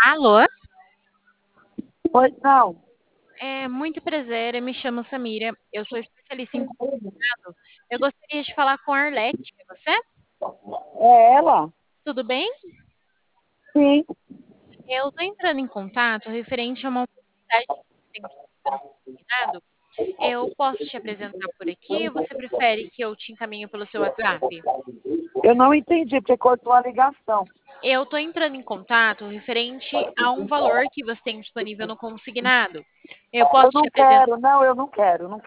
Alô? Pois não. Muito prazer, eu me chamo Samira, eu sou especialista em contato. Eu gostaria de falar com a Arlete, é você? É ela? Tudo bem? Sim. Eu estou entrando em contato referente a uma oportunidade que você tem disponível no consignado. Eu posso te apresentar por aqui ou você prefere que eu te encaminhe pelo seu WhatsApp? Eu não entendi porque cortou a ligação. Eu estou entrando em contato referente a um valor que você tem disponível no consignado. Eu Eu posso te não apresentar. quero, não, eu não quero. Não